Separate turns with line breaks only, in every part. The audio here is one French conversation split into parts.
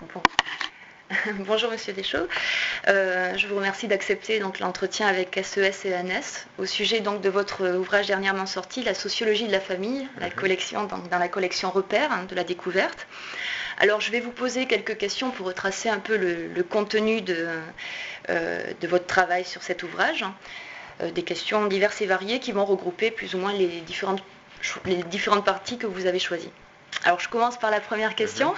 Bon. Bonjour Monsieur Deschaux. Je vous remercie d'accepter donc l'entretien avec SES et ANS au sujet donc de votre ouvrage dernièrement sorti, La sociologie de la famille, la collection, donc, dans la collection Repères de la découverte. Alors je vais vous poser quelques questions pour retracer un peu le contenu de votre travail sur cet ouvrage. Des questions diverses et variées qui vont regrouper plus ou moins les différentes parties que vous avez choisies. Alors je commence par la première question.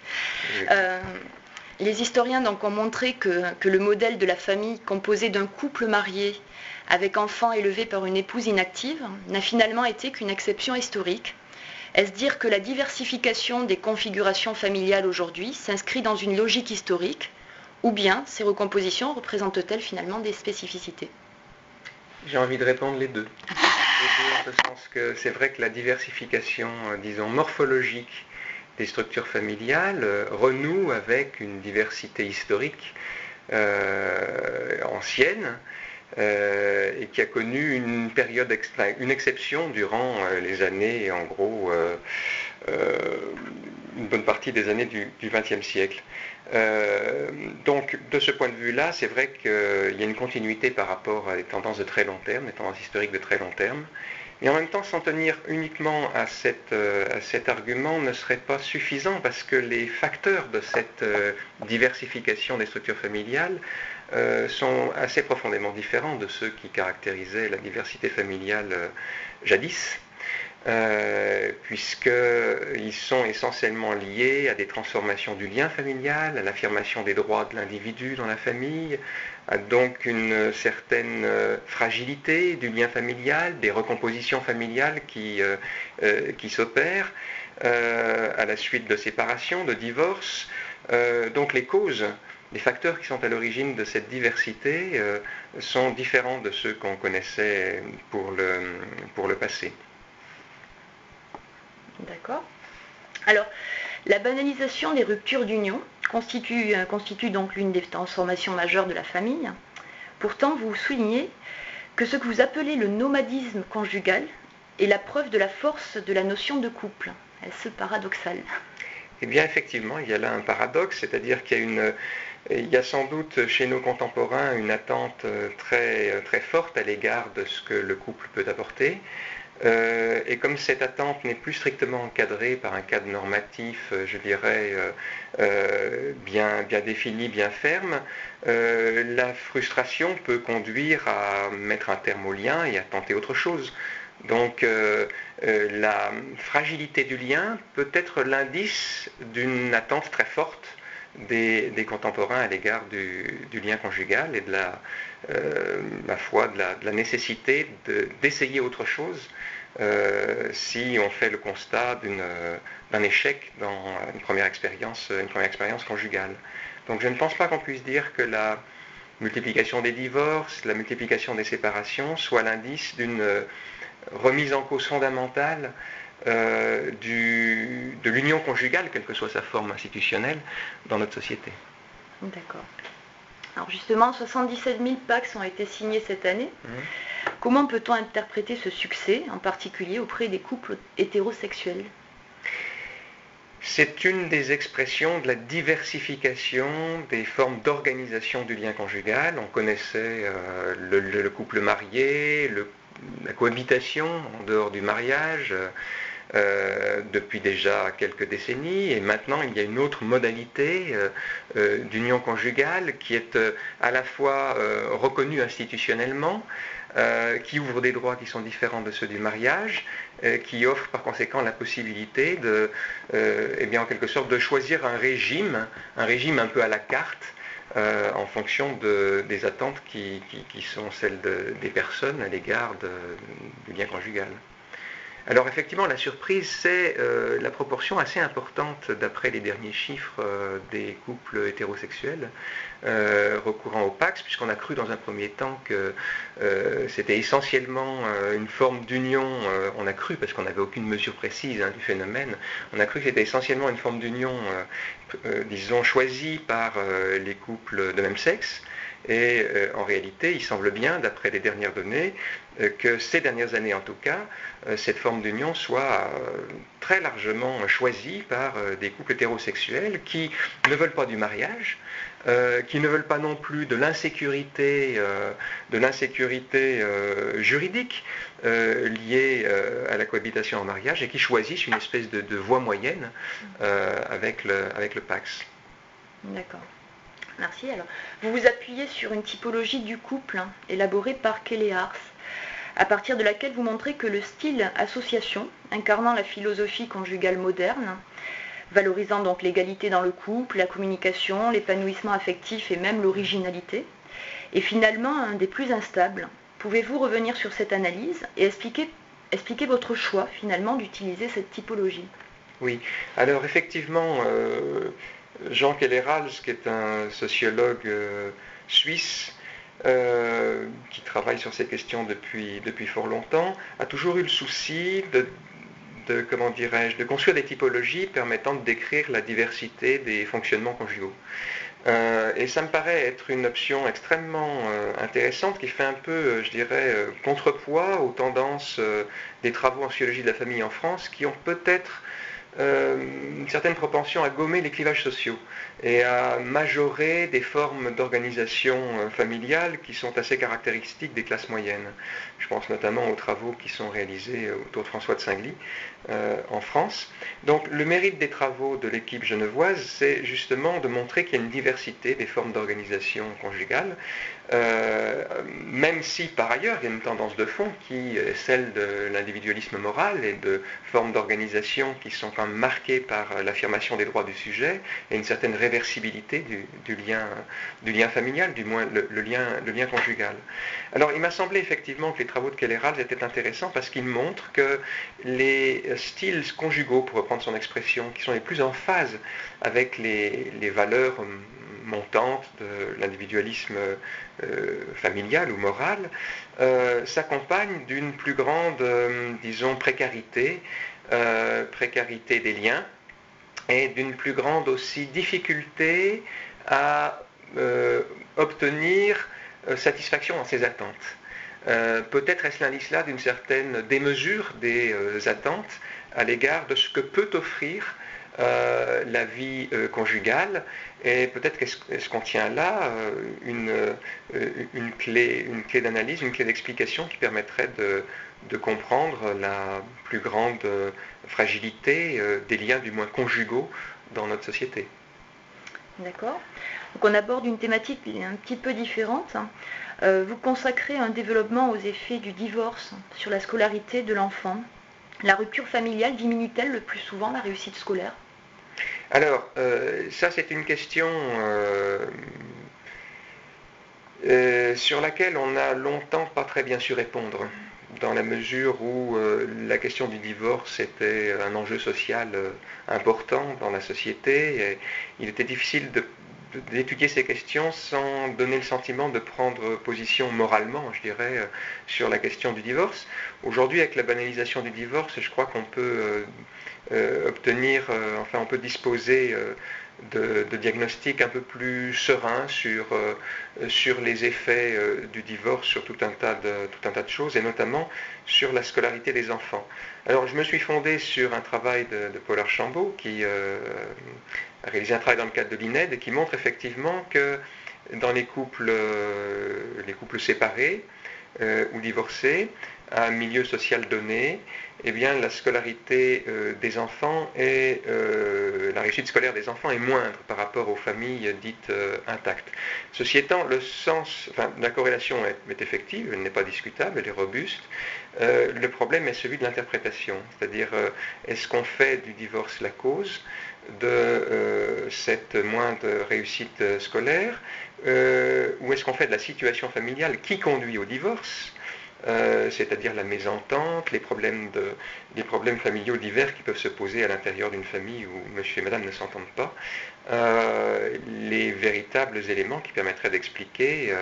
Les historiens donc, ont montré que le modèle de la famille composé d'un couple marié avec enfants élevés par une épouse inactive n'a finalement été qu'une exception historique. Est-ce dire que la diversification des configurations familiales aujourd'hui s'inscrit dans une logique historique, ou bien ces recompositions représentent-elles finalement des spécificités ?
J'ai envie de répondre les deux. En ce sens que c'est vrai que la diversification, disons, morphologique des structures familiales renoue avec une diversité historique ancienne et qui a connu une période, une exception durant les années, en gros, une bonne partie des années du XXe siècle. Donc, de ce point de vue-là, c'est vrai qu'il y a une continuité par rapport à des tendances de très long terme, des tendances historiques de très long terme. Mais en même temps, s'en tenir uniquement à cet argument ne serait pas suffisant parce que les facteurs de cette diversification des structures familiales sont assez profondément différents de ceux qui caractérisaient la diversité familiale jadis, puisqu'ils sont essentiellement liés à des transformations du lien familial, à l'affirmation des droits de l'individu dans la famille, à donc une certaine fragilité du lien familial, des recompositions familiales qui s'opèrent à la suite de séparations, de divorces. Donc les causes, les facteurs qui sont à l'origine de cette diversité sont différents de ceux qu'on connaissait pour le passé.
D'accord. Alors, la banalisation des ruptures d'union constitue donc l'une des transformations majeures de la famille. Pourtant, vous soulignez que ce que vous appelez le nomadisme conjugal est la preuve de la force de la notion de couple. Est-ce paradoxal ?
Eh bien, effectivement, il y a là un paradoxe, c'est-à-dire qu'il y a sans doute chez nos contemporains une attente très, très forte à l'égard de ce que le couple peut apporter. Et comme cette attente n'est plus strictement encadrée par un cadre normatif, je dirais, bien défini, bien ferme, la frustration peut conduire à mettre un terme au lien et à tenter autre chose. Donc la fragilité du lien peut être l'indice d'une attente très forte des contemporains à l'égard du lien conjugal et de la foi, de la nécessité d'essayer autre chose si on fait le constat d'un échec dans une première expérience conjugale. Donc je ne pense pas qu'on puisse dire que la multiplication des divorces, la multiplication des séparations soit l'indice d'une remise en cause fondamentale de l'union conjugale, quelle que soit sa forme institutionnelle, dans notre société.
D'accord. Alors justement, 77 000 PACS ont été signés cette année. Comment peut-on interpréter ce succès, en particulier auprès des couples hétérosexuels ?
C'est une des expressions de la diversification des formes d'organisation du lien conjugal. On connaissait le couple marié, la cohabitation en dehors du mariage, depuis déjà quelques décennies, et maintenant il y a une autre modalité d'union conjugale qui est à la fois reconnue institutionnellement, qui ouvre des droits qui sont différents de ceux du mariage, qui offre par conséquent la possibilité en quelque sorte de choisir un régime un peu à la carte, en fonction des attentes qui sont celles des personnes à l'égard du lien conjugal. Alors effectivement, la surprise, c'est la proportion assez importante, d'après les derniers chiffres, des couples hétérosexuels recourant au PACS, puisqu'on a cru dans un premier temps que c'était essentiellement une forme d'union, on a cru, parce qu'on n'avait aucune mesure précise du phénomène, on a cru que c'était essentiellement une forme d'union, disons, choisie par les couples de même sexe. Et en réalité, il semble bien, d'après les dernières données, que ces dernières années en tout cas, cette forme d'union soit très largement choisie par des couples hétérosexuels qui ne veulent pas du mariage, qui ne veulent pas non plus de l'insécurité juridique liée à la cohabitation en mariage, et qui choisissent une espèce de voie moyenne avec le Pax.
D'accord. Merci. Alors, vous vous appuyez sur une typologie du couple élaborée par Kelleher, à partir de laquelle vous montrez que le style association, incarnant la philosophie conjugale moderne, valorisant donc l'égalité dans le couple, la communication, l'épanouissement affectif et même l'originalité, est finalement un des plus instables. Pouvez-vous revenir sur cette analyse et expliquer votre choix finalement d'utiliser cette typologie?
Oui, alors effectivement, Jean Kellerhals, qui est un sociologue suisse, qui travaille sur ces questions depuis fort longtemps, a toujours eu le souci de construire des typologies permettant de décrire la diversité des fonctionnements conjugaux. Et ça me paraît être une option extrêmement intéressante qui fait un peu, je dirais, contrepoids aux tendances des travaux en sociologie de la famille en France, qui ont peut-être une certaine propension à gommer les clivages sociaux et à majorer des formes d'organisation familiale qui sont assez caractéristiques des classes moyennes. Je pense notamment aux travaux qui sont réalisés autour de François de Singly en France. Donc le mérite des travaux de l'équipe genevoise, c'est justement de montrer qu'il y a une diversité des formes d'organisation conjugale, même si par ailleurs il y a une tendance de fond qui est celle de l'individualisme moral et de formes d'organisation qui sont quand même marquées par l'affirmation des droits du sujet et une certaine réversibilité du lien familial, du moins le lien conjugal. Alors il m'a semblé effectivement que les travaux de Kellerhals étaient intéressants parce qu'ils montrent que les styles conjugaux, pour reprendre son expression, qui sont les plus en phase avec les valeurs montantes de l'individualisme familial ou moral, s'accompagnent d'une plus grande, disons, précarité des liens, et d'une plus grande aussi difficulté à obtenir satisfaction dans ses attentes. Peut-être est-ce l'indice-là d'une certaine démesure des attentes à l'égard de ce que peut offrir la vie conjugale, et peut-être qu'est-ce qu'on tient là une clé d'analyse, une clé d'explication qui permettrait de comprendre la plus grande fragilité des liens, du moins conjugaux, dans notre société.
D'accord. Donc on aborde une thématique un petit peu différente. Vous consacrez un développement aux effets du divorce sur la scolarité de l'enfant. La rupture familiale diminue-t-elle le plus souvent la réussite scolaire?
Alors, ça c'est une question sur laquelle on a longtemps pas très bien su répondre, dans la mesure où la question du divorce était un enjeu social important dans la société, et il était difficile d'étudier ces questions sans donner le sentiment de prendre position moralement, je dirais, sur la question du divorce. Aujourd'hui, avec la banalisation du divorce, je crois qu'on peut on peut disposer de diagnostics un peu plus sereins sur les effets du divorce, sur tout un tas de choses, et notamment sur la scolarité des enfants. Alors je me suis fondé sur un travail de Paul Archambault, qui a réalisé un travail dans le cadre de l'INED, et qui montre effectivement que dans les couples séparés ou divorcés, à un milieu social donné, eh bien, la scolarité des enfants et la réussite scolaire des enfants est moindre par rapport aux familles dites intactes. Ceci étant, la corrélation est effective, elle n'est pas discutable, elle est robuste. Le problème est celui de l'interprétation, c'est-à-dire est-ce qu'on fait du divorce la cause de cette moindre réussite scolaire, ou est-ce qu'on fait de la situation familiale qui conduit au divorce, c'est-à-dire la mésentente, les problèmes familiaux divers qui peuvent se poser à l'intérieur d'une famille où monsieur et madame ne s'entendent pas, les véritables éléments qui permettraient d'expliquer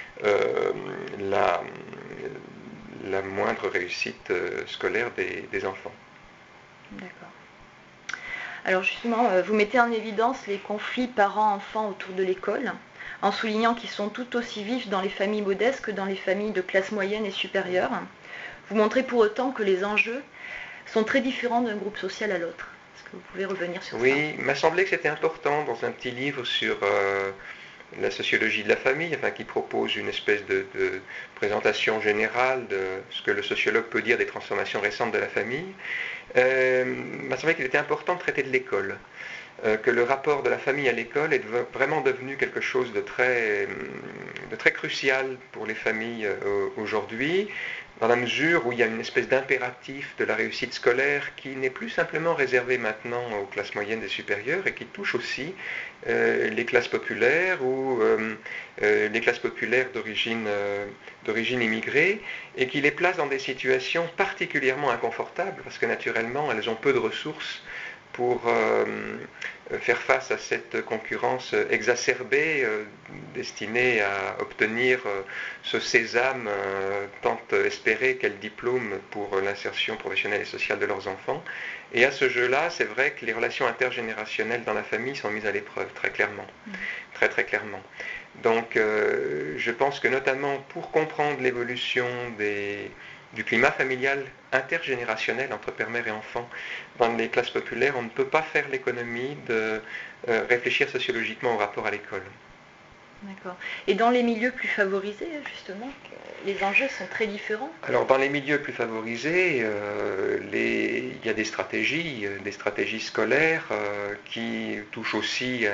la moindre réussite scolaire des enfants.
D'accord. Alors justement, vous mettez en évidence les conflits parents-enfants autour de l'école. en soulignant qu'ils sont tout aussi vifs dans les familles modestes que dans les familles de classe moyenne et supérieure. Vous montrez pour autant que les enjeux sont très différents d'un groupe social à l'autre. Est-ce que vous pouvez revenir sur ça?
Oui, il m'a semblé que c'était important dans un petit livre sur la sociologie de la famille, enfin, qui propose une espèce de présentation générale de ce que le sociologue peut dire des transformations récentes de la famille. Il m'a semblé qu'il était important de traiter de l'école. Que le rapport de la famille à l'école est vraiment devenu quelque chose de très crucial pour les familles aujourd'hui, dans la mesure où il y a une espèce d'impératif de la réussite scolaire qui n'est plus simplement réservé maintenant aux classes moyennes et supérieures et qui touche aussi les classes populaires ou les classes populaires d'origine immigrée, et qui les place dans des situations particulièrement inconfortables parce que naturellement elles ont peu de ressources pour faire face à cette concurrence exacerbée destinée à obtenir ce sésame tant espéré qu'est le diplôme pour l'insertion professionnelle et sociale de leurs enfants. Et à ce jeu-là, c'est vrai que les relations intergénérationnelles dans la famille sont mises à l'épreuve, très clairement. Très très clairement. Donc je pense que notamment pour comprendre l'évolution du climat familial intergénérationnel entre père, mère et enfant dans les classes populaires, on ne peut pas faire l'économie de réfléchir sociologiquement au rapport à l'école.
D'accord. Et dans les milieux plus favorisés, justement, les enjeux sont très différents?
Alors dans les milieux plus favorisés, il y a des stratégies scolaires qui touchent aussi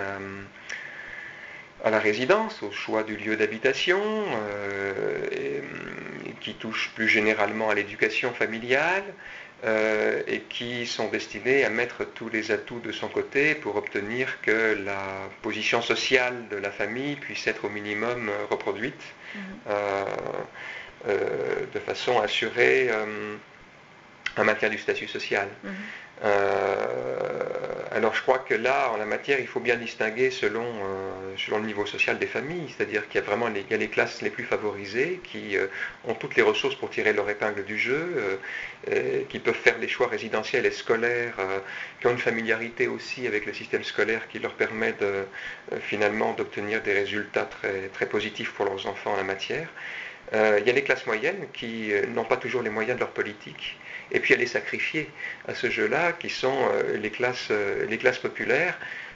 à la résidence, au choix du lieu d'habitation, qui touchent plus généralement à l'éducation familiale, et qui sont destinés à mettre tous les atouts de son côté pour obtenir que la position sociale de la famille puisse être au minimum reproduite, de façon à assurer un maintien du statut social. Alors je crois que là, en la matière, il faut bien distinguer selon le niveau social des familles, c'est-à-dire qu'il y a vraiment les classes les plus favorisées qui ont toutes les ressources pour tirer leur épingle du jeu, qui peuvent faire des choix résidentiels et scolaires, qui ont une familiarité aussi avec le système scolaire qui leur permet finalement d'obtenir des résultats très, très positifs pour leurs enfants en la matière. Il y a les classes moyennes qui n'ont pas toujours les moyens de leur politique, et puis il y a les sacrifiés à ce jeu-là qui sont les classes populaires,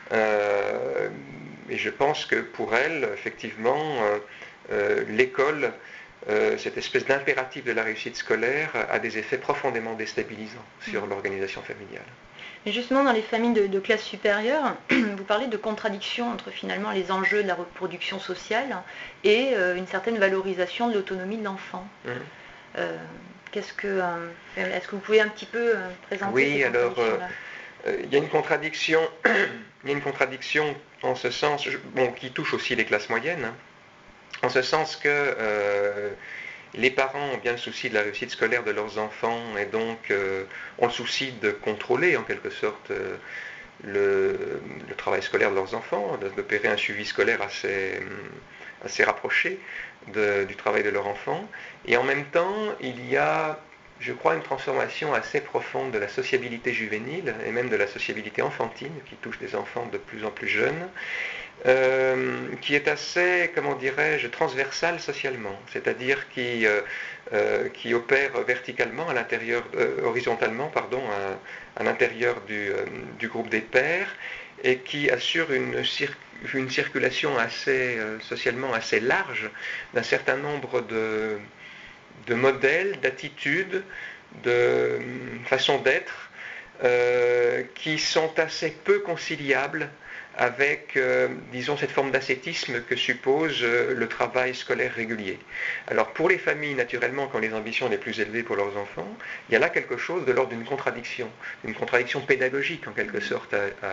et je pense que pour elles, effectivement, l'école, cette espèce d'impératif de la réussite scolaire, a des effets profondément déstabilisants sur l'organisation familiale.
Et justement, dans les familles de classe supérieure, vous parlez de contradiction entre finalement les enjeux de la reproduction sociale et une certaine valorisation de l'autonomie de l'enfant. Est-ce que vous pouvez un petit peu présenter
Oui,
ces
alors
contradictions-là?
il y a une contradiction en ce sens, qui touche aussi les classes moyennes, en ce sens que les parents ont bien le souci de la réussite scolaire de leurs enfants et donc ont le souci de contrôler en quelque sorte le travail scolaire de leurs enfants, d'opérer un suivi scolaire assez rapproché du travail de leur enfant. Et en même temps, il y a, je crois, une transformation assez profonde de la sociabilité juvénile et même de la sociabilité enfantine qui touche des enfants de plus en plus jeunes, qui est assez, comment dirais-je, transversale socialement, c'est-à-dire qui opère verticalement horizontalement, à l'intérieur du groupe des pairs, et qui assure une circulation socialement assez large d'un certain nombre de modèles, d'attitudes, de façons d'être, qui sont assez peu conciliables avec, disons, cette forme d'ascétisme que suppose le travail scolaire régulier. Alors pour les familles, naturellement, qui ont les ambitions les plus élevées pour leurs enfants, il y a là quelque chose de l'ordre d'une contradiction pédagogique en quelque sorte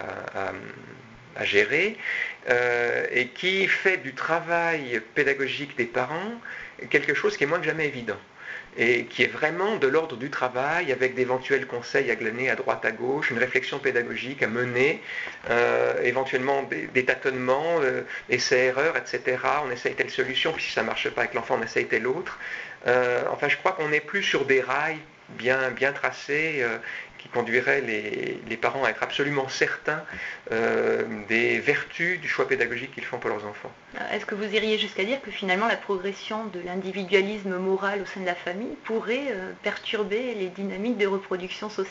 à gérer, et qui fait du travail pédagogique des parents quelque chose qui est moins que jamais évident, et qui est vraiment de l'ordre du travail, avec d'éventuels conseils à glaner à droite à gauche, une réflexion pédagogique à mener, éventuellement des tâtonnements, essais-erreurs, etc. On essaye telle solution, puis si ça ne marche pas avec l'enfant, on essaye telle autre. Enfin, je crois qu'on n'est plus sur des rails bien tracée qui conduirait les parents à être absolument certains des vertus du choix pédagogique qu'ils font pour leurs enfants.
Est-ce que vous iriez jusqu'à dire que finalement la progression de l'individualisme moral au sein de la famille pourrait perturber les dynamiques de reproduction sociale ?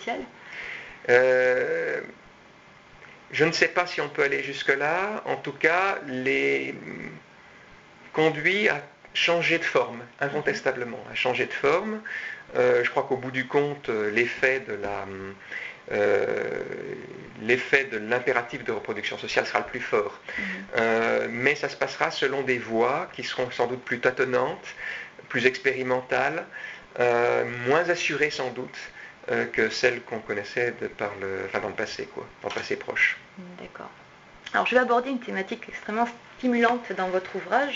Je ne sais pas si on peut aller jusque-là. En tout cas, les conduit à changer de forme, incontestablement, à changer de forme. Je crois qu'au bout du compte, l'effet de l'impératif de reproduction sociale sera le plus fort. Mais ça se passera selon des voies qui seront sans doute plus tâtonnantes, plus expérimentales, moins assurées sans doute que celles qu'on connaissait dans le passé, dans le passé proche.
D'accord. Alors je vais aborder une thématique extrêmement stimulante dans votre ouvrage.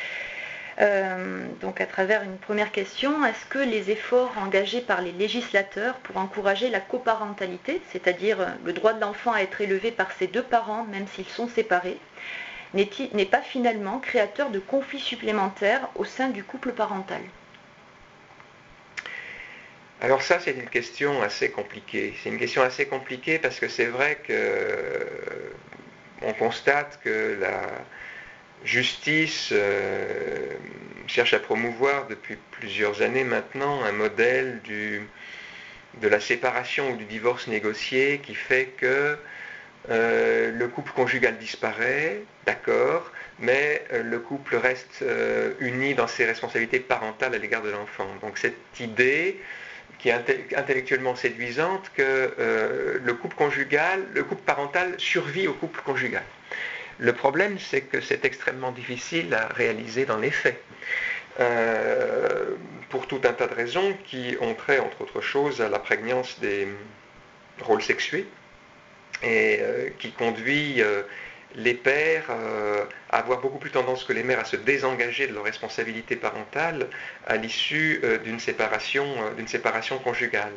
Donc à travers une première question, est-ce que les efforts engagés par les législateurs pour encourager la coparentalité, c'est-à-dire le droit de l'enfant à être élevé par ses deux parents même s'ils sont séparés, n'est pas finalement créateur de conflits supplémentaires au sein du couple parental ?
Alors ça, c'est une question assez compliquée. C'est une question assez compliquée parce que c'est vrai qu'on constate que la justice cherche à promouvoir depuis plusieurs années maintenant un modèle de la séparation ou du divorce négocié qui fait que le couple conjugal disparaît, d'accord, mais le couple reste uni dans ses responsabilités parentales à l'égard de l'enfant. Donc cette idée qui est intellectuellement séduisante que le couple parental survit au couple conjugal. Le problème, c'est que c'est extrêmement difficile à réaliser dans les faits, pour tout un tas de raisons qui ont trait, entre autres choses, à la prégnance des rôles sexués et qui conduit les pères à avoir beaucoup plus tendance que les mères à se désengager de leur responsabilité parentale à l'issue d'une séparation conjugale.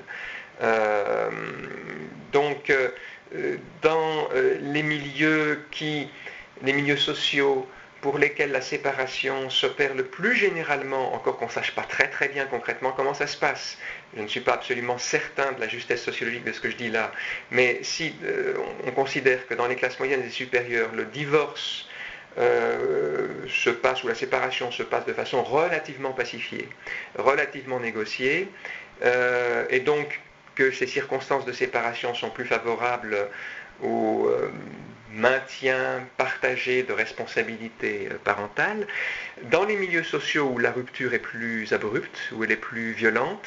Donc, dans les milieux sociaux pour lesquels la séparation s'opère le plus généralement, encore qu'on ne sache pas très très bien concrètement comment ça se passe. Je ne suis pas absolument certain de la justesse sociologique de ce que je dis là, mais si on considère que dans les classes moyennes et supérieures, le divorce se passe, ou la séparation se passe de façon relativement pacifiée, relativement négociée, et donc que ces circonstances de séparation sont plus favorables au maintien partagé de responsabilités parentales. Dans les milieux sociaux où la rupture est plus abrupte, où elle est plus violente,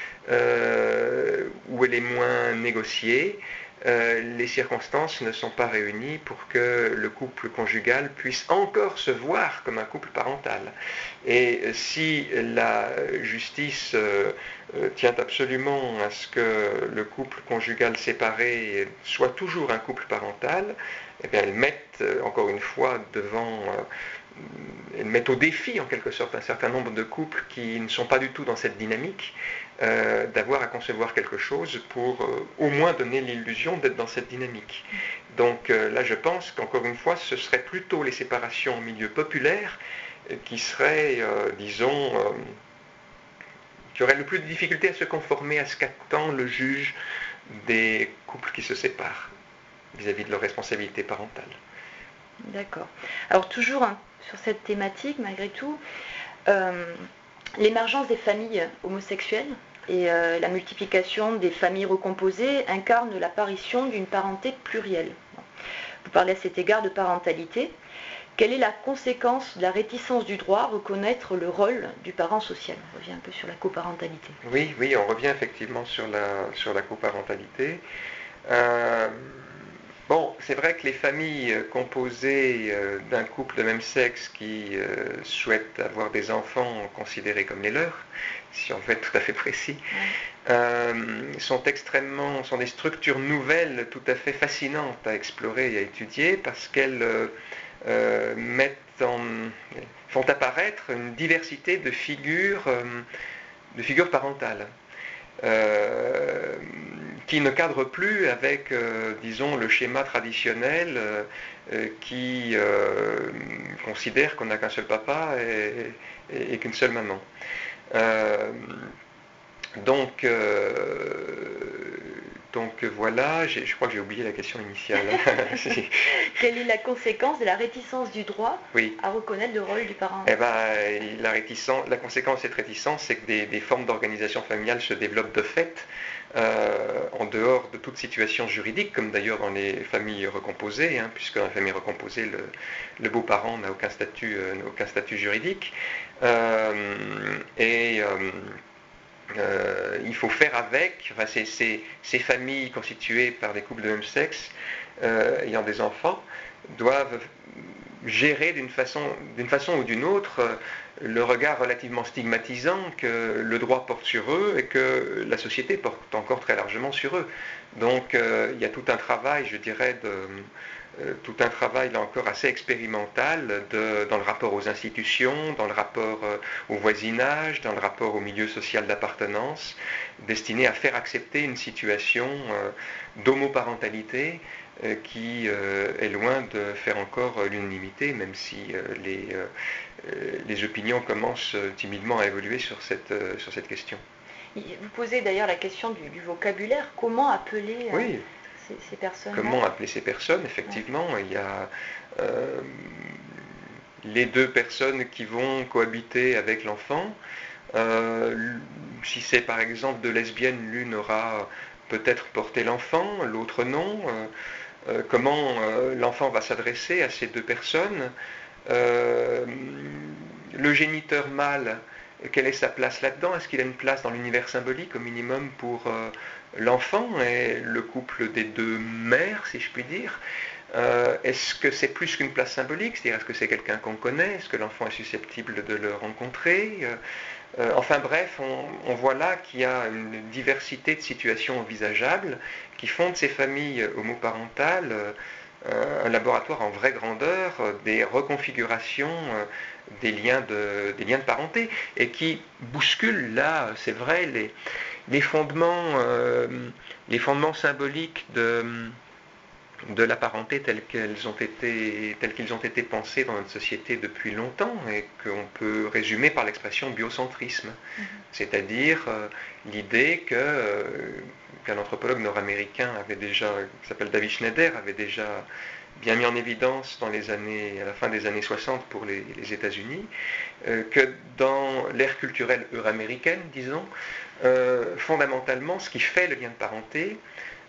où elle est moins négociée, les circonstances ne sont pas réunies pour que le couple conjugal puisse encore se voir comme un couple parental. Et si la justice tient absolument à ce que le couple conjugal séparé soit toujours un couple parental, eh bien, elles mettent encore une fois elles mettent au défi en quelque sorte un certain nombre de couples qui ne sont pas du tout dans cette dynamique, d'avoir à concevoir quelque chose pour au moins donner l'illusion d'être dans cette dynamique. Donc là je pense qu'encore une fois ce serait plutôt les séparations en milieu populaire qui seraient, qui auraient le plus de difficulté à se conformer à ce qu'attend le juge des couples qui se séparent vis-à-vis de leur responsabilité parentale.
D'accord. Alors toujours sur cette thématique, malgré tout, l'émergence des familles homosexuelles et la multiplication des familles recomposées incarnent l'apparition d'une parenté plurielle. Vous parlez à cet égard de parentalité. Quelle est la conséquence de la réticence du droit à reconnaître le rôle du parent social ? On revient un peu sur la coparentalité.
Oui, on revient effectivement sur la coparentalité. Bon, c'est vrai que les familles composées d'un couple de même sexe qui souhaitent avoir des enfants considérés comme les leurs, si on veut être tout à fait précis, sont des structures nouvelles tout à fait fascinantes à explorer et à étudier parce qu'elles font apparaître une diversité de figures parentales. Qui ne cadre plus avec, le schéma traditionnel qui considère qu'on n'a qu'un seul papa et qu'une seule maman. Donc, voilà, je crois que j'ai oublié la question initiale.
Quelle est la conséquence de la réticence du droit
Oui.
à reconnaître le rôle du parent?
Eh ben, la conséquence de cette réticence, c'est que des formes d'organisation familiale se développent de fait, en dehors de toute situation juridique, comme d'ailleurs dans les familles recomposées, hein, puisque dans la famille recomposée, le beau-parent n'a aucun statut juridique. Il faut faire avec, enfin, ces familles constituées par des couples de même sexe ayant des enfants doivent gérer d'une façon ou d'une autre le regard relativement stigmatisant que le droit porte sur eux et que la société porte encore très largement sur eux. Donc il y a tout un travail, je dirais, tout un travail là encore assez expérimental dans le rapport aux institutions, dans le rapport au voisinage, dans le rapport au milieu social d'appartenance, destiné à faire accepter une situation d'homoparentalité qui est loin de faire encore l'unanimité, même si les opinions commencent timidement à évoluer sur cette question.
Vous posez d'ailleurs la question du vocabulaire. Comment appeler
Oui.
Ces personnes-là?
Comment appeler ces personnes? Effectivement, il y a les deux personnes qui vont cohabiter avec l'enfant. Si c'est par exemple deux lesbiennes, l'une aura peut-être porté l'enfant, l'autre non. Comment l'enfant va s'adresser à ces deux personnes? Le géniteur mâle, quelle est sa place là-dedans? Est-ce qu'il a une place dans l'univers symbolique au minimum pour l'enfant et le couple des deux mères, si je puis dire? Est-ce que c'est plus qu'une place symbolique? C'est-à-dire, est-ce que c'est quelqu'un qu'on connaît? Est-ce que l'enfant est susceptible de le rencontrer? Enfin bref, on voit là qu'il y a une diversité de situations envisageables qui font de ces familles homoparentales un laboratoire en vraie grandeur des reconfigurations des liens de parenté et qui bousculent là, c'est vrai, les fondements symboliques de la parenté tels qu'ils ont été pensés dans notre société depuis longtemps et qu'on peut résumer par l'expression biocentrisme, c'est-à-dire l'idée qu'un anthropologue nord-américain qui s'appelle David Schneider, avait déjà bien mis en évidence à la fin des années 60 pour les États-Unis, que dans l'ère culturelle euro-américaine, disons, fondamentalement, ce qui fait le lien de parenté,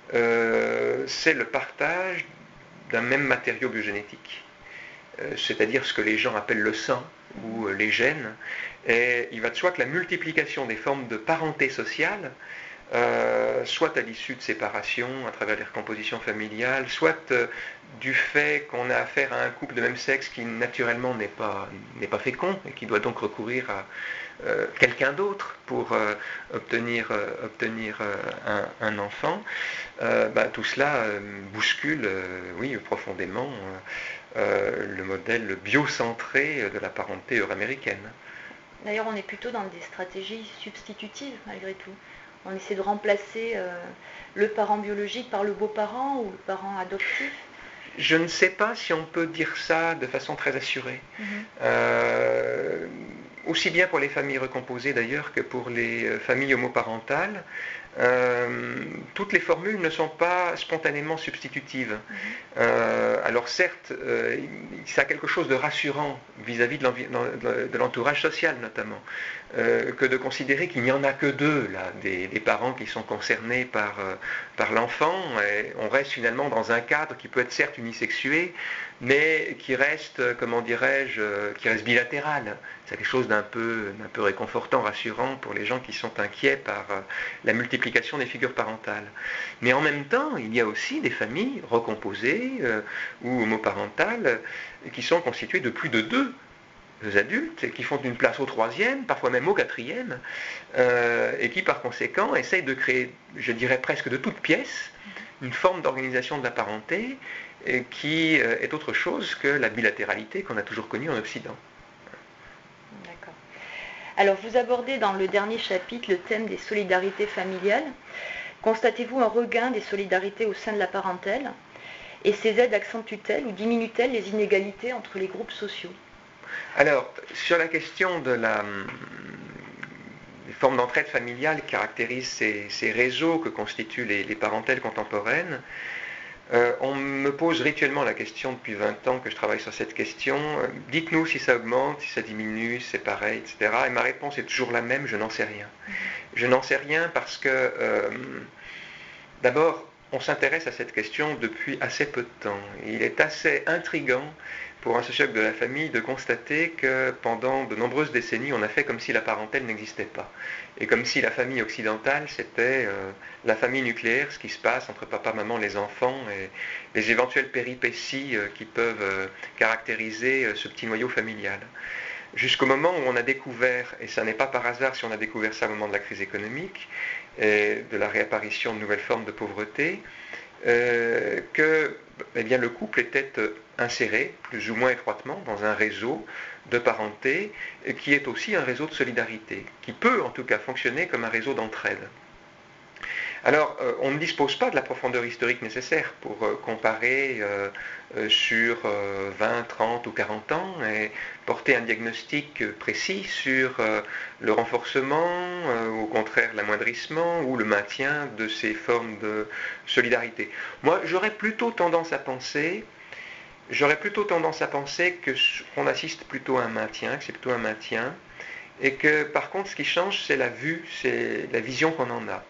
c'est le partage d'un même matériau biogénétique, c'est-à-dire ce que les gens appellent le sang ou les gènes. Et il va de soi que la multiplication des formes de parenté sociale, soit à l'issue de séparation à travers les recompositions familiales, soit du fait qu'on a affaire à un couple de même sexe qui naturellement n'est pas fécond et qui doit donc recourir à quelqu'un d'autre pour obtenir un enfant, tout cela bouscule profondément le modèle biocentré de la parenté euro-américaine.
D'ailleurs, on est plutôt dans des stratégies substitutives malgré tout. On essaie de remplacer le parent biologique par le beau-parent ou le parent adoptif.
Je ne sais pas si on peut dire ça de façon très assurée. Aussi bien pour les familles recomposées d'ailleurs que pour les familles homoparentales, toutes les formules ne sont pas spontanément substitutives. Alors certes, ça a quelque chose de rassurant vis-à-vis de l'entourage social notamment, que de considérer qu'il n'y en a que deux, là, des parents qui sont concernés par l'enfant, et on reste finalement dans un cadre qui peut être certes unisexué, mais qui reste, qui reste bilatéral. C'est quelque chose d'un peu réconfortant, rassurant pour les gens qui sont inquiets par la multiplication des figures parentales. Mais en même temps, il y a aussi des familles recomposées ou homoparentales qui sont constituées de plus de deux adultes et qui font une place au troisième, parfois même au quatrième, et qui par conséquent essayent de créer, je dirais presque de toutes pièces, une forme d'organisation de la parenté qui est autre chose que la bilatéralité qu'on a toujours connue en Occident.
D'accord. Alors vous abordez dans le dernier chapitre le thème des solidarités familiales. Constatez-vous un regain des solidarités au sein de la parentèle? Et ces aides accentuent-elles ou diminuent-elles les inégalités entre les groupes sociaux?
Alors, sur la question de formes d'entraide familiale qui caractérisent ces réseaux que constituent les parentèles contemporaines, on me pose rituellement la question depuis 20 ans que je travaille sur cette question, dites-nous si ça augmente, si ça diminue, si c'est pareil, etc. Et ma réponse est toujours la même, je n'en sais rien. Je n'en sais rien parce que, d'abord, on s'intéresse à cette question depuis assez peu de temps. Il est assez intriguant pour un sociologue de la famille de constater que pendant de nombreuses décennies, on a fait comme si la parentèle n'existait pas. Et comme si la famille occidentale, c'était la famille nucléaire, ce qui se passe entre papa, maman, les enfants, et les éventuelles péripéties qui peuvent caractériser ce petit noyau familial. Jusqu'au moment où on a découvert, et ça n'est pas par hasard si on a découvert ça au moment de la crise économique, et de la réapparition de nouvelles formes de pauvreté, que eh bien, le couple était inséré, plus ou moins étroitement, dans un réseau de parenté, qui est aussi un réseau de solidarité, qui peut en tout cas fonctionner comme un réseau d'entraide. Alors, on ne dispose pas de la profondeur historique nécessaire pour comparer sur 20, 30 ou 40 ans et porter un diagnostic précis sur le renforcement, au contraire l'amoindrissement ou le maintien de ces formes de solidarité. Moi, j'aurais plutôt tendance à penser qu'on assiste plutôt à un maintien, que c'est plutôt un maintien, et que par contre, ce qui change, c'est la vue, c'est la vision qu'on en a.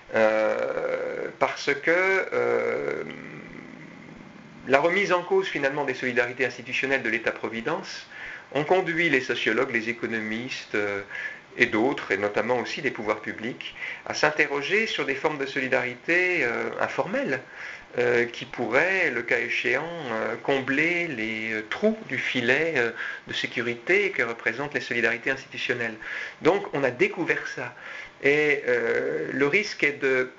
Parce que la remise en cause finalement des solidarités institutionnelles de l'État-providence ont conduit les sociologues, les économistes et d'autres, et notamment aussi les pouvoirs publics, à s'interroger sur des formes de solidarité informelles qui pourraient, le cas échéant, combler les trous du filet de sécurité que représentent les solidarités institutionnelles. Donc on a découvert ça. Et le risque est de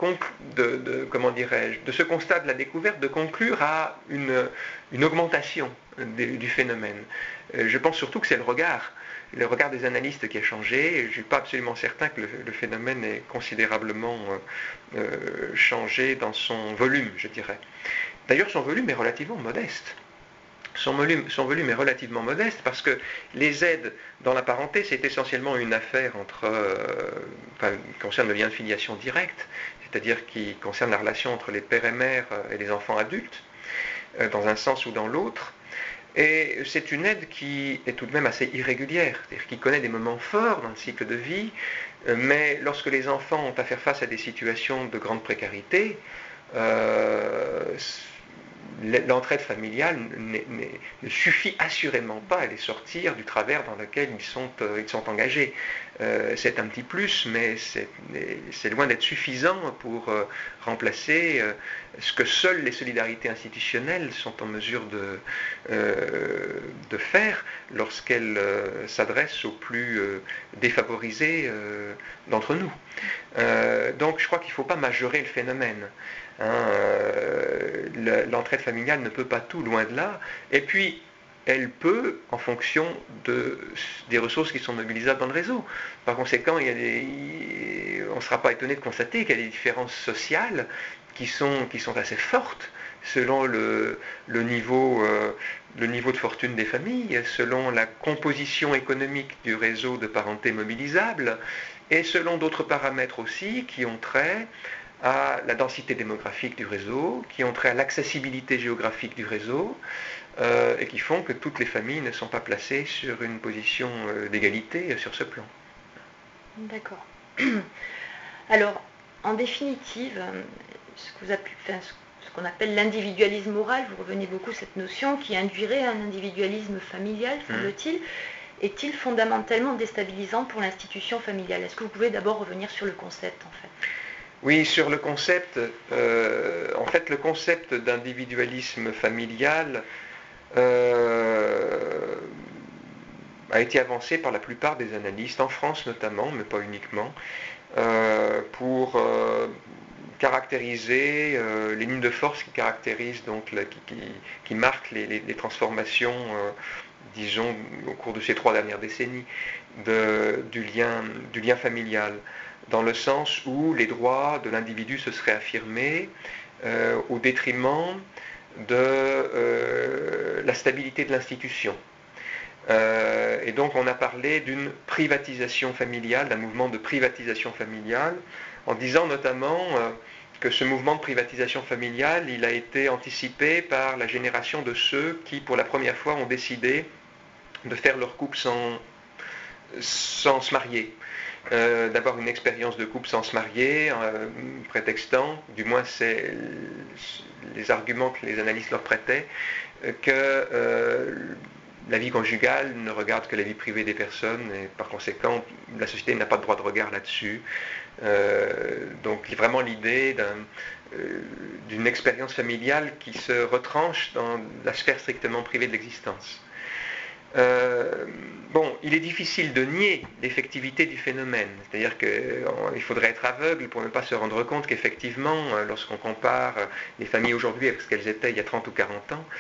ce constat de la découverte, de conclure à une augmentation du phénomène. Je pense surtout que c'est le regard des analystes qui a changé. Je ne suis pas absolument certain que le phénomène ait considérablement changé dans son volume, je dirais. D'ailleurs, son volume est relativement modeste. Son volume est relativement modeste parce que les aides dans la parenté, c'est essentiellement une affaire qui concerne le lien de filiation direct, c'est-à-dire qui concerne la relation entre les pères et mères et les enfants adultes, dans un sens ou dans l'autre. Et c'est une aide qui est tout de même assez irrégulière, c'est-à-dire qui connaît des moments forts dans le cycle de vie, mais lorsque les enfants ont à faire face à des situations de grande précarité, l'entraide familiale ne suffit assurément pas à les sortir du travers dans lequel ils sont engagés. C'est un petit plus, mais c'est loin d'être suffisant pour remplacer ce que seules les solidarités institutionnelles sont en mesure de faire lorsqu'elles s'adressent aux plus défavorisés d'entre nous. Donc je crois qu'il ne faut pas majorer le phénomène. L'entraide familiale ne peut pas tout, loin de là. Et puis, elle peut, en fonction des ressources qui sont mobilisables dans le réseau. Par conséquent, on ne sera pas étonné de constater qu'il y a des différences sociales qui sont assez fortes selon le niveau de fortune des familles, selon la composition économique du réseau de parenté mobilisable, et selon d'autres paramètres aussi qui ont trait à la densité démographique du réseau, qui ont trait à l'accessibilité géographique du réseau, et qui font que toutes les familles ne sont pas placées sur une position d'égalité sur ce plan.
D'accord. Alors, en définitive, ce qu'on appelle l'individualisme moral, vous revenez beaucoup à cette notion qui induirait un individualisme familial, semble-t-il, est-il fondamentalement déstabilisant pour l'institution familiale? Est-ce que vous pouvez d'abord revenir sur le concept, en fait?
Oui, sur le concept, en fait, le concept d'individualisme familial a été avancé par la plupart des analystes, en France notamment, mais pas uniquement, pour caractériser les lignes de force qui caractérisent, donc, qui marquent les transformations, disons, au cours de ces 3 dernières décennies, du lien familial, dans le sens où les droits de l'individu se seraient affirmés au détriment de la stabilité de l'institution. Et donc on a parlé d'une privatisation familiale, d'un mouvement de privatisation familiale, en disant notamment que ce mouvement de privatisation familiale, il a été anticipé par la génération de ceux qui, pour la première fois, ont décidé de faire leur couple sans se marier. D'avoir une expérience de couple sans se marier, prétextant, du moins c'est les arguments que les analystes leur prêtaient, que la vie conjugale ne regarde que la vie privée des personnes et par conséquent la société n'a pas de droit de regard là-dessus. Donc vraiment l'idée d'une expérience familiale qui se retranche dans la sphère strictement privée de l'existence. Bon, il est difficile de nier l'effectivité du phénomène, c'est-à-dire qu'il faudrait être aveugle pour ne pas se rendre compte qu'effectivement, lorsqu'on compare les familles aujourd'hui avec ce qu'elles étaient il y a 30 ou 40 ans,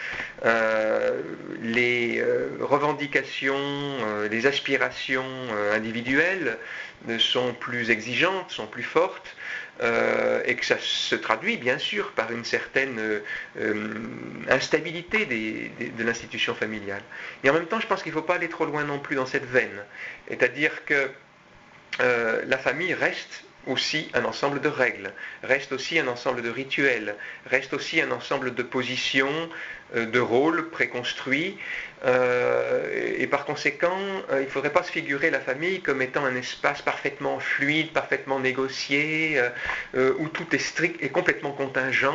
les revendications, les aspirations individuelles sont plus exigeantes, sont plus fortes, et que ça se traduit bien sûr par une certaine instabilité de l'institution familiale. Et en même temps, je pense qu'il ne faut pas aller trop loin non plus dans cette veine. C'est-à-dire que la famille reste aussi un ensemble de règles, reste aussi un ensemble de rituels, reste aussi un ensemble de positions, de rôles préconstruits, et par conséquent, il ne faudrait pas se figurer la famille comme étant un espace parfaitement fluide, parfaitement négocié, où tout est strict et complètement contingent.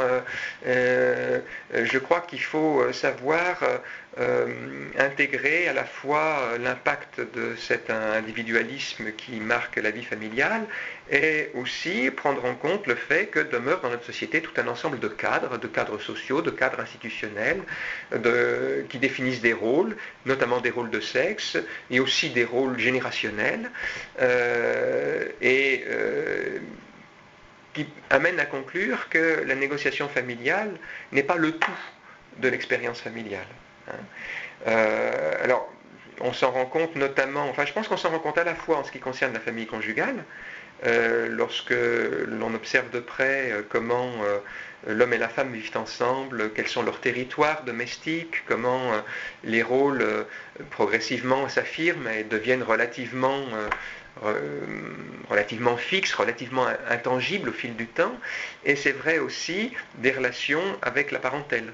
Je crois qu'il faut savoir intégrer à la fois l'impact de cet individualisme qui marque la vie familiale et aussi prendre en compte le fait que demeure dans notre société tout un ensemble de cadres sociaux, de cadres institutionnels qui définissent des rôles, notamment des rôles de sexe et aussi des rôles générationnels qui amènent à conclure que la négociation familiale n'est pas le tout de l'expérience familiale. Alors, on s'en rend compte notamment, je pense qu'on s'en rend compte à la fois en ce qui concerne la famille conjugale, lorsque l'on observe de près comment l'homme et la femme vivent ensemble, quels sont leurs territoires domestiques, comment les rôles progressivement s'affirment et deviennent relativement fixes, relativement intangibles au fil du temps, et c'est vrai aussi des relations avec la parentèle.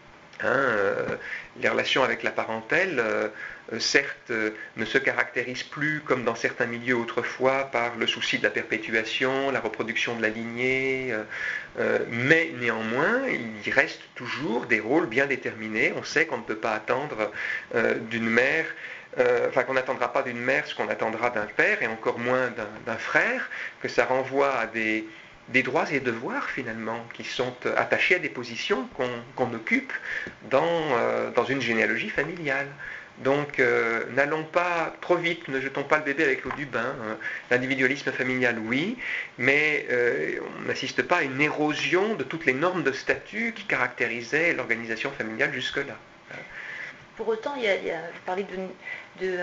Les relations avec la parentèle, certes, ne se caractérisent plus comme dans certains milieux autrefois par le souci de la perpétuation, la reproduction de la lignée, mais néanmoins, il reste toujours des rôles bien déterminés. On sait qu'on ne peut pas attendre d'une mère, qu'on n'attendra pas d'une mère ce qu'on attendra d'un père, et encore moins d'un frère, que ça renvoie à des droits et devoirs finalement qui sont attachés à des positions qu'on occupe dans une généalogie familiale. Donc n'allons pas trop vite, ne jetons pas le bébé avec l'eau du bain. L'individualisme familial, oui, mais on n'assiste pas à une érosion de toutes les normes de statut qui caractérisaient l'organisation familiale jusque-là.
Pour autant, vous parlez de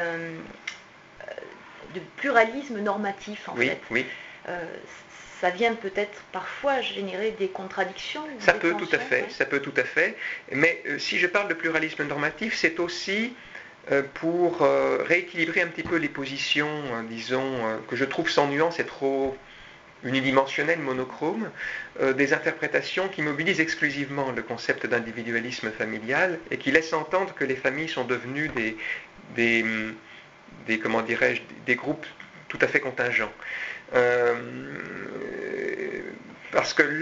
pluralisme normatif en fait.
Oui.
Ça vient peut-être parfois générer des contradictions.
Ça peut tout à fait. Mais si je parle de pluralisme normatif, c'est aussi pour rééquilibrer un petit peu les positions, disons, que je trouve sans nuance et trop unidimensionnelles, monochromes, des interprétations qui mobilisent exclusivement le concept d'individualisme familial et qui laissent entendre que les familles sont devenues des groupes tout à fait contingents. Parce que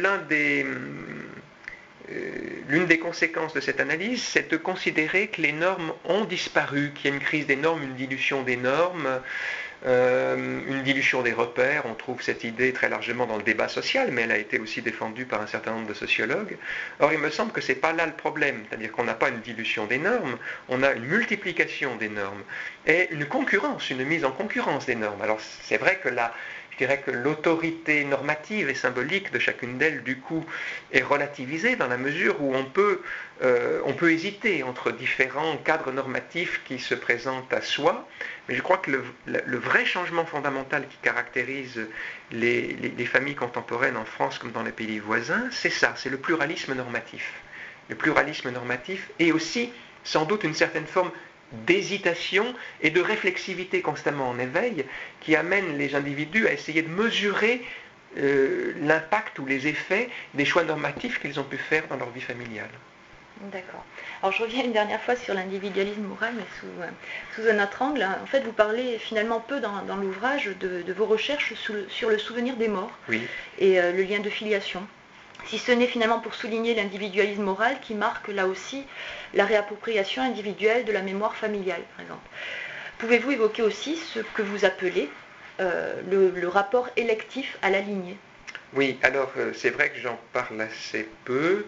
l'une des conséquences de cette analyse, c'est de considérer que les normes ont disparu, qu'il y a une crise des normes, une dilution des normes, une dilution des repères. On trouve cette idée très largement dans le débat social, mais elle a été aussi défendue par un certain nombre de sociologues. Or, il me semble que ce n'est pas là le problème, c'est-à-dire qu'on n'a pas une dilution des normes, on a une multiplication des normes et une concurrence, une mise en concurrence des normes. Alors, c'est vrai que je dirais que l'autorité normative et symbolique de chacune d'elles, du coup, est relativisée dans la mesure où on peut hésiter entre différents cadres normatifs qui se présentent à soi, mais je crois que le vrai changement fondamental qui caractérise les familles contemporaines en France comme dans les pays voisins, c'est ça, c'est le pluralisme normatif. Le pluralisme normatif et aussi, sans doute, une certaine forme d'hésitation et de réflexivité constamment en éveil qui amène les individus à essayer de mesurer l'impact ou les effets des choix normatifs qu'ils ont pu faire dans leur vie familiale.
D'accord. Alors je reviens une dernière fois sur l'individualisme moral, mais sous un autre angle. En fait, vous parlez finalement peu dans l'ouvrage de vos recherches sur le souvenir des morts
oui.
et le lien de filiation. Si ce n'est finalement pour souligner l'individualisme moral qui marque là aussi la réappropriation individuelle de la mémoire familiale, par exemple. Pouvez-vous évoquer aussi ce que vous appelez le rapport électif à la lignée?
Oui, alors c'est vrai que j'en parle assez peu.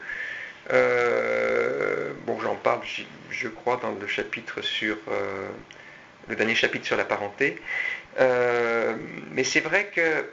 J'en parle, je crois, dans le chapitre sur le dernier chapitre sur la parenté. Mais c'est vrai que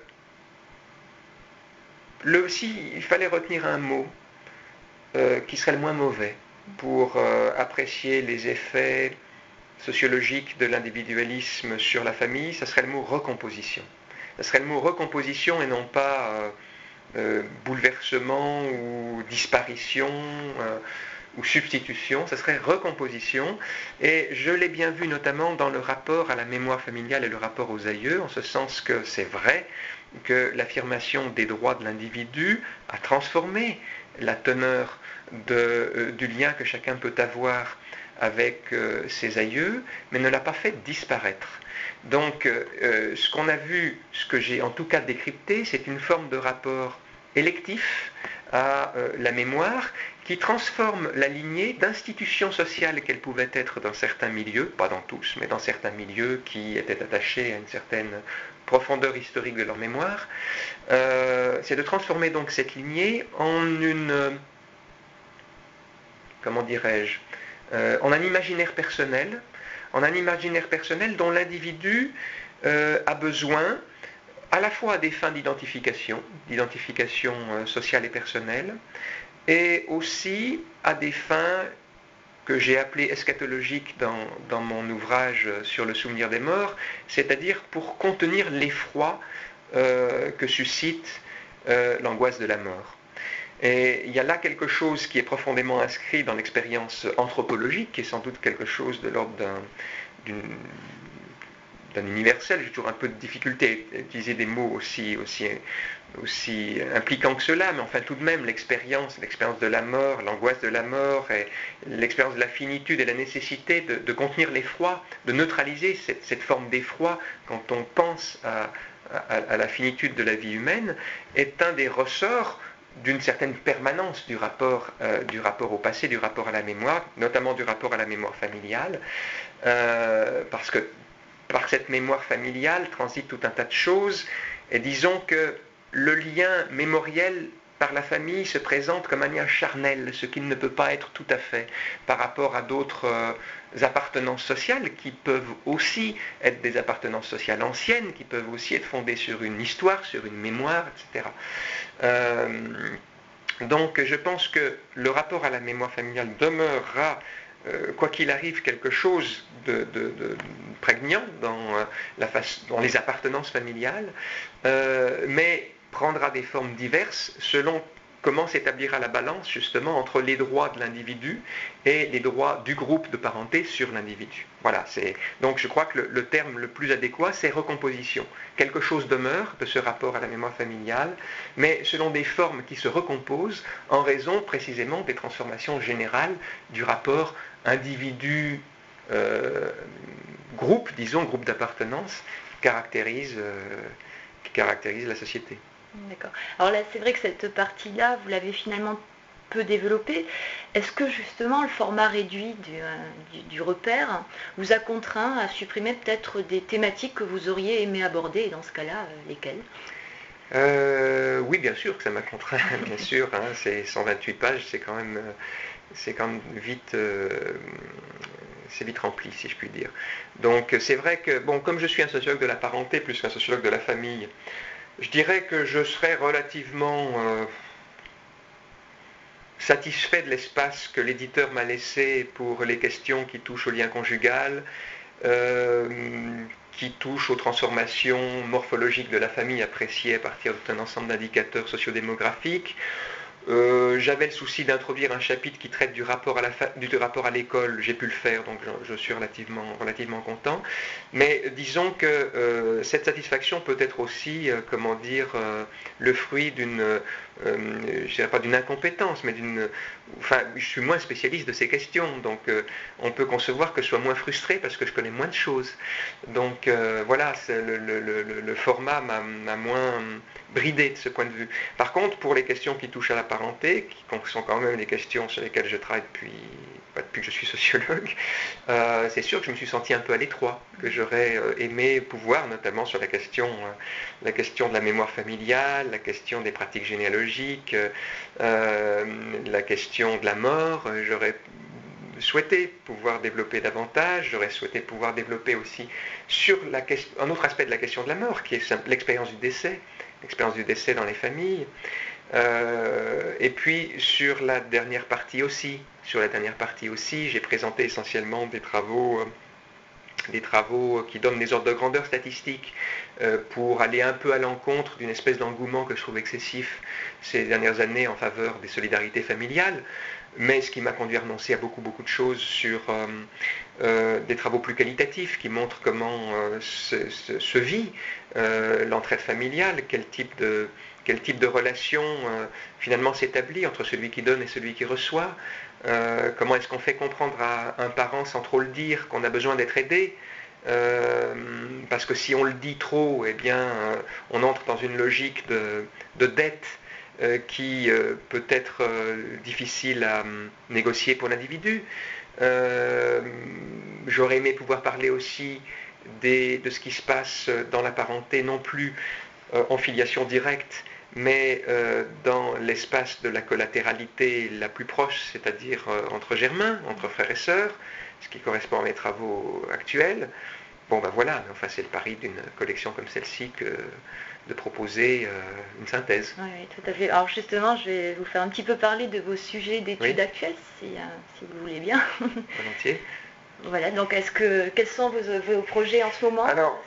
il fallait retenir un mot qui serait le moins mauvais pour apprécier les effets sociologiques de l'individualisme sur la famille, ça serait le mot recomposition. Ça serait le mot recomposition et non pas bouleversement ou disparition ou substitution, ça serait recomposition. Et je l'ai bien vu notamment dans le rapport à la mémoire familiale et le rapport aux aïeux, en ce sens que c'est vrai que l'affirmation des droits de l'individu a transformé la teneur du lien que chacun peut avoir avec ses aïeux, mais ne l'a pas fait disparaître. Donc, ce qu'on a vu, ce que j'ai en tout cas décrypté, c'est une forme de rapport électif à la mémoire qui transforme la lignée d'institutions sociales qu'elle pouvait être dans certains milieux, pas dans tous, mais dans certains milieux qui étaient attachés à une certaine profondeur historique de leur mémoire. C'est de transformer donc cette lignée en une, comment dirais-je, en un imaginaire personnel, dont l'individu a besoin à la fois à des fins d'identification sociale et personnelle, et aussi à des fins que j'ai appelées eschatologiques dans mon ouvrage sur le souvenir des morts, c'est-à-dire pour contenir l'effroi que suscite l'angoisse de la mort. Et il y a là quelque chose qui est profondément inscrit dans l'expérience anthropologique, qui est sans doute quelque chose de l'ordre d'un universel. J'ai toujours un peu de difficulté à utiliser des mots aussi impliquants que cela, mais enfin tout de même l'expérience de la mort, l'angoisse de la mort, et l'expérience de la finitude et la nécessité de contenir l'effroi, de neutraliser cette forme d'effroi quand on pense à la finitude de la vie humaine, est un des ressorts d'une certaine permanence du rapport au passé, du rapport à la mémoire, notamment du rapport à la mémoire familiale, parce que par cette mémoire familiale transite tout un tas de choses, et disons que le lien mémoriel par la famille se présente comme un lien charnel, ce qu'il ne peut pas être tout à fait par rapport à d'autres appartenances sociales qui peuvent aussi être des appartenances sociales anciennes, qui peuvent aussi être fondées sur une histoire, sur une mémoire, etc. Donc je pense que le rapport à la mémoire familiale demeurera, quoi qu'il arrive, quelque chose de prégnant dans les appartenances familiales, mais prendra des formes diverses selon comment s'établira la balance justement entre les droits de l'individu et les droits du groupe de parenté sur l'individu. Voilà, donc je crois que le terme le plus adéquat, c'est recomposition. Quelque chose demeure de ce rapport à la mémoire familiale, mais selon des formes qui se recomposent en raison précisément des transformations générales du rapport individu groupe d'appartenance qui caractérise la société.
D'accord. Alors là, c'est vrai que cette partie-là, vous l'avez finalement peu développée. Est-ce que justement le format réduit du repère vous a contraint à supprimer peut-être des thématiques que vous auriez aimé aborder, et dans ce cas-là, lesquelles ?
Oui, bien sûr que ça m'a contraint, bien sûr. Hein, c'est 128 pages, c'est quand même vite... c'est vite rempli, si je puis dire. Donc c'est vrai que, comme je suis un sociologue de la parenté plus qu'un sociologue de la famille, je dirais que je serais relativement satisfait de l'espace que l'éditeur m'a laissé pour les questions qui touchent au lien conjugal, qui touchent aux transformations morphologiques de la famille appréciées à partir d'un ensemble d'indicateurs sociodémographiques. J'avais le souci d'introduire un chapitre qui traite du rapport à l'école, j'ai pu le faire, donc je suis relativement content. Mais disons que cette satisfaction peut être aussi, le fruit je dirais pas d'une incompétence, mais je suis moins spécialiste de ces questions, donc on peut concevoir que je sois moins frustré parce que je connais moins de choses. Donc voilà, le format m'a moins bridé de ce point de vue. Par contre, pour les questions qui touchent à la parenté, qui sont quand même les questions sur lesquelles je travaille depuis que je suis sociologue, c'est sûr que je me suis senti un peu à l'étroit, que j'aurais aimé pouvoir, notamment sur la question de la mémoire familiale, la question des pratiques généalogiques, la question de la mort, j'aurais souhaité pouvoir développer davantage, j'aurais souhaité pouvoir développer aussi sur un autre aspect de la question de la mort, qui est l'expérience du décès dans les familles. Et puis sur la dernière partie aussi, j'ai présenté essentiellement des travaux qui donnent des ordres de grandeur statistiques pour aller un peu à l'encontre d'une espèce d'engouement que je trouve excessif ces dernières années en faveur des solidarités familiales, mais ce qui m'a conduit à renoncer à beaucoup de choses sur des travaux plus qualitatifs qui montrent comment se vit l'entraide familiale, quel type de relation finalement s'établit entre celui qui donne et celui qui reçoit, comment est-ce qu'on fait comprendre à un parent sans trop le dire qu'on a besoin d'être aidé, parce que si on le dit trop, eh bien on entre dans une logique de dette qui peut être difficile à négocier pour l'individu. J'aurais aimé pouvoir parler aussi de ce qui se passe dans la parenté, non plus en filiation directe, mais dans l'espace de la collatéralité la plus proche, c'est-à-dire entre germains, entre frères et sœurs, ce qui correspond à mes travaux actuels. Bon ben voilà, mais enfin c'est le pari d'une collection comme celle-ci que de proposer une synthèse.
Oui, tout à fait. Alors justement, je vais vous faire un petit peu parler de vos sujets d'études actuels, si vous voulez bien.
Volontiers.
Voilà, donc quels sont vos projets en ce moment?
Alors,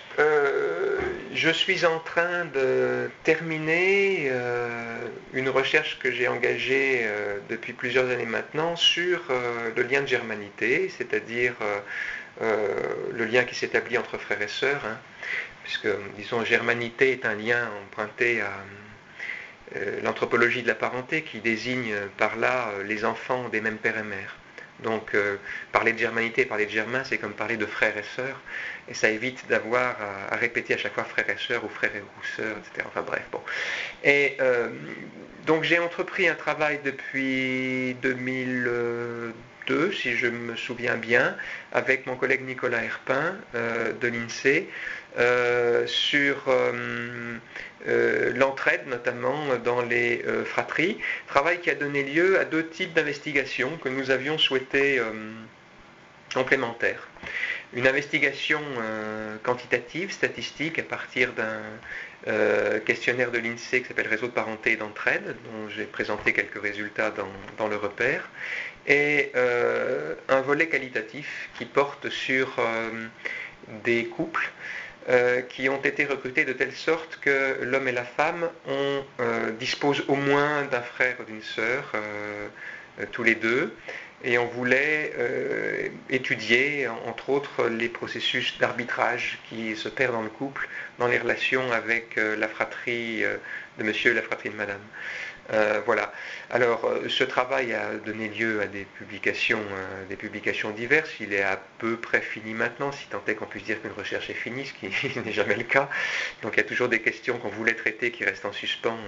je suis en train de terminer une recherche que j'ai engagée depuis plusieurs années maintenant sur le lien de germanité, c'est-à-dire le lien qui s'établit entre frères et sœurs, puisque, disons, germanité est un lien emprunté à l'anthropologie de la parenté qui désigne par là les enfants des mêmes pères et mères. Donc parler de germanité, parler de germain, c'est comme parler de frères et sœurs, et ça évite d'avoir à répéter à chaque fois frères et sœurs ou frères et sœurs, etc. Enfin bref, bon. Et donc j'ai entrepris un travail depuis 2002, si je me souviens bien, avec mon collègue Nicolas Herpin de l'INSEE, sur l'entraide notamment dans les fratries, travail qui a donné lieu à deux types d'investigations que nous avions souhaité complémentaires. Une investigation quantitative, statistique, à partir d'un questionnaire de l'INSEE qui s'appelle Réseau de parenté et d'entraide, dont j'ai présenté quelques résultats dans le repère, et un volet qualitatif qui porte sur des couples qui ont été recrutés de telle sorte que l'homme et la femme disposent au moins d'un frère ou d'une sœur, tous les deux, et on voulait étudier, entre autres, les processus d'arbitrage qui se perdent dans le couple, dans les relations avec la fratrie de monsieur et la fratrie de madame. Voilà. Alors, ce travail a donné lieu à des publications diverses. Il est à peu près fini maintenant, si tant est qu'on puisse dire qu'une recherche est finie, ce qui n'est jamais le cas. Donc, il y a toujours des questions qu'on voulait traiter qui restent en suspens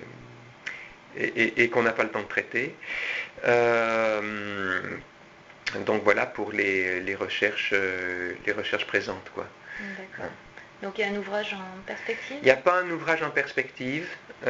et qu'on n'a pas le temps de traiter. Donc voilà pour les recherches présentes, quoi.
D'accord. Donc il y a un ouvrage en perspective?
Il n'y a pas un ouvrage en perspective,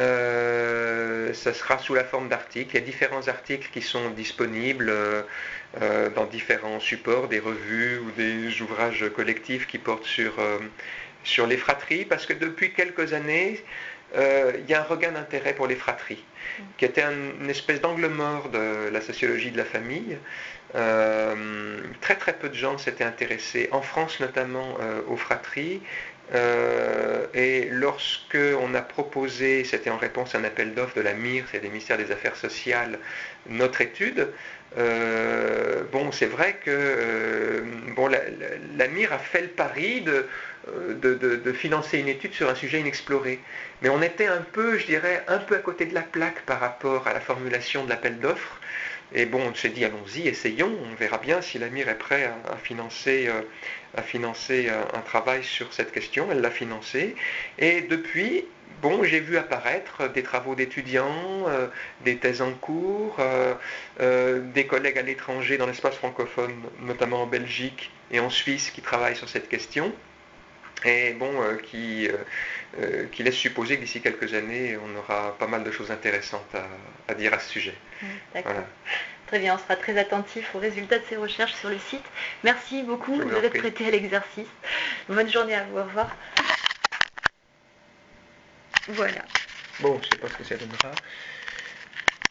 ça sera sous la forme d'articles. Il y a différents articles qui sont disponibles dans différents supports, des revues ou des ouvrages collectifs qui portent sur les fratries, parce que depuis quelques années, il y a un regain d'intérêt pour les fratries, qui était une espèce d'angle mort de la sociologie de la famille. Très très peu de gens s'étaient intéressés, en France notamment, aux fratries, Et lorsque on a proposé, c'était en réponse à un appel d'offres de la MIR, c'est le ministère des Affaires sociales, notre étude, bon, c'est vrai que bon, la MIR a fait le pari de financer une étude sur un sujet inexploré. Mais on était un peu, je dirais, un peu à côté de la plaque par rapport à la formulation de l'appel d'offres. Et bon, on s'est dit, allons-y, essayons, on verra bien si la MIR est prête à financer un travail sur cette question. Elle l'a financé. Et depuis, bon, j'ai vu apparaître des travaux d'étudiants, des thèses en cours, des collègues à l'étranger dans l'espace francophone, notamment en Belgique et en Suisse, qui travaillent sur cette question. Et bon, qui laisse supposer que d'ici quelques années, on aura pas mal de choses intéressantes à dire à ce sujet.
D'accord. Voilà. Très bien, on sera très attentif aux résultats de ces recherches sur le site. Merci beaucoup de vous être prêté à l'exercice. Bonne journée à vous, au revoir. Voilà.
Bon, je ne sais pas ce que ça donnera.